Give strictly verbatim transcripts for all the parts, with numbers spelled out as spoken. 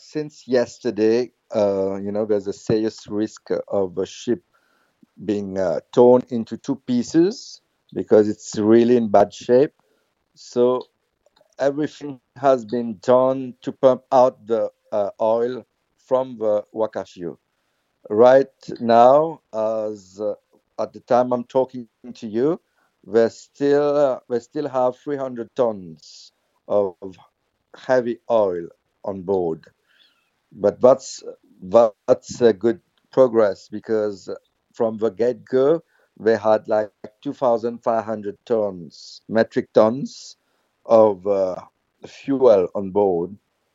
since yesterday, uh, you know, there's a serious risk of a ship being uh, torn into two pieces because it's really in bad shape. So everything has been done to pump out the uh, oil from the Wakashio. Right now, as uh, at the time I'm talking to you, we still uh, we still have three hundred tons of heavy oil on board. But that's that's a good progress because from the get go they had like two thousand five hundred tons, metric tons of uh, fuel on board.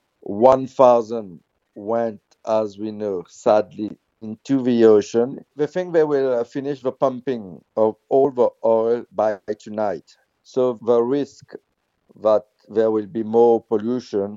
one thousand went, as we know, sadly, into the ocean. They think they will uh, finish the pumping of all the oil by tonight. So the risk that there will be more pollution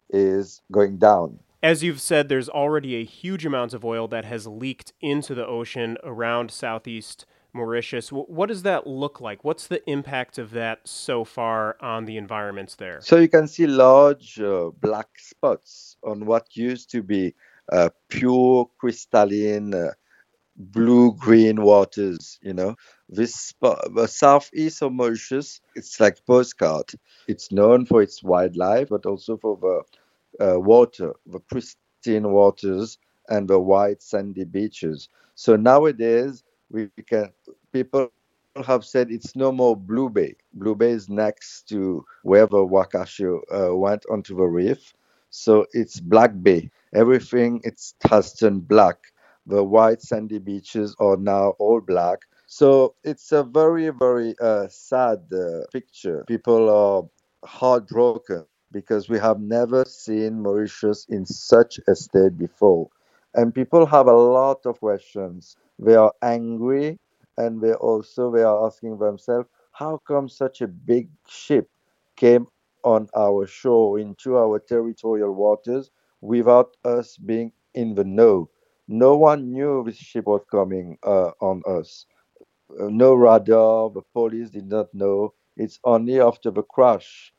is going down. As you've said, there's already a huge amount of oil that has leaked into the ocean around southeast Mauritius. What does that look like? What's the impact of that so far on the environments there? So you can see large uh, black spots on what used to be uh, pure crystalline uh, blue-green waters. You know, this spot, the southeast of Mauritius, it's like postcard. It's known for its wildlife, but also for the uh, water, the pristine waters, and the white sandy beaches. So nowadays, we can people have said it's no more Blue Bay. Blue Bay is next to where the Wakashio uh, went onto the reef. So it's Black Bay. Everything it's has turned black. The white sandy beaches are now all black. So it's a very, very uh, sad uh, picture. People are heartbroken because we have never seen Mauritius in such a state before. And people have a lot of questions. They are angry and they also they are asking themselves, how come such a big ship came on our shore into our territorial waters without us being in the know? No one knew this ship was coming uh, on us. Uh, no radar, the police did not know. It's only after the crash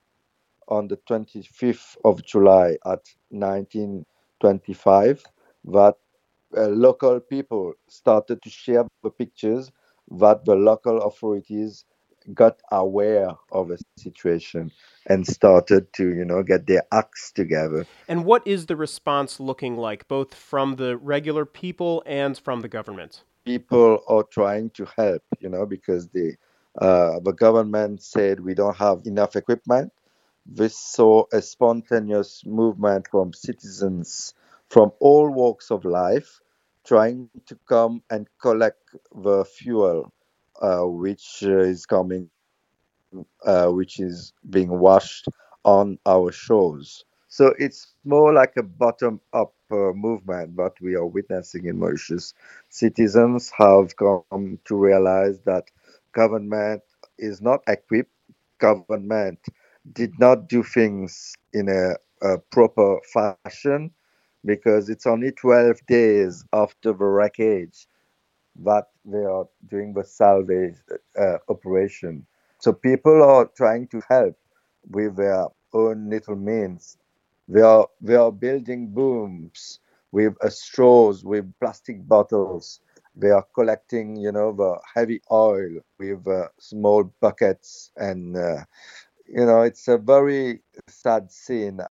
on the twenty-fifth of July at nineteen twenty-five that uh, local people started to share the pictures, that the local authorities got aware of the situation and started to, you know, get their acts together. And what is the response looking like, both from the regular people and from the government? People are trying to help, you know, because the uh, the government said we don't have enough equipment. We saw a spontaneous movement from citizens from all walks of life trying to come and collect the fuel, uh, which uh, is coming, uh, which is being washed on our shores. So it's more like a bottom up uh, movement that we are witnessing in Mauritius. Citizens have come to realize that government is not equipped, government did not do things in a, a proper fashion because it's only twelve days after the wreckage that they are doing the salvage uh, operation. So people are trying to help with their own little means. They are they are building booms with uh, straws, with plastic bottles. They are collecting, you know, the heavy oil with uh, small buckets, and uh, you know, it's a very sad scene.